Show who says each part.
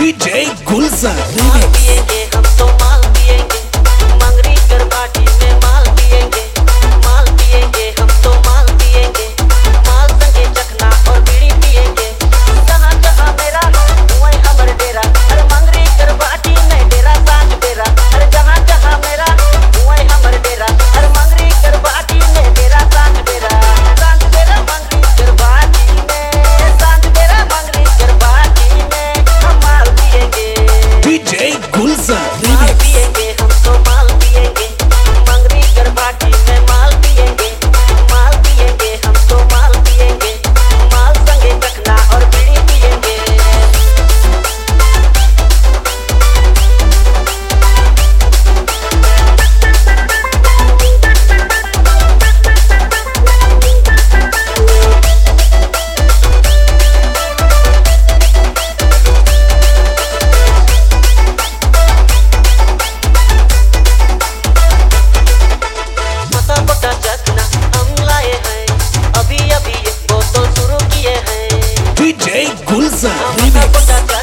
Speaker 1: DJ गुलशन
Speaker 2: माल पिएंगे हम तो माल पिएंगे, मंगरी कर पार्टी में माल पिएंगे। माल पिएंगे हम तो माल पिएंगे, माल संगे चखना और बीड़ी पिएंगे। जहाँ जहाँ मेरा वहीं हमर डेरा, अरे मंगरी कर पार्टी में डेरा सांझ बेरा। अरे जहाँ जहाँ मेरा वहीं हमर डेरा, अरे मंगरी कर पार्टी में डेरा सांझ बेरा। सांझ बेरा मंगरी कर पार्टी में, सांझ बेरा मंगरी कर पार्टी में हम माल पिएंगे।
Speaker 1: डीजे गुलशन
Speaker 2: माल पिएंगे हम तो माल पिएंगे, मंगरी कर पार्टी में माल पिएंगे। माल पिएंगे हम तो माल पिएंगे, माल संगे चखना और बीड़ी पिएंगे। फटाफटा चखना हम लाए हैं, अभी अभी ये बोतल शुरू किए हैं।
Speaker 1: डीजे गुलशन
Speaker 2: फटाफटा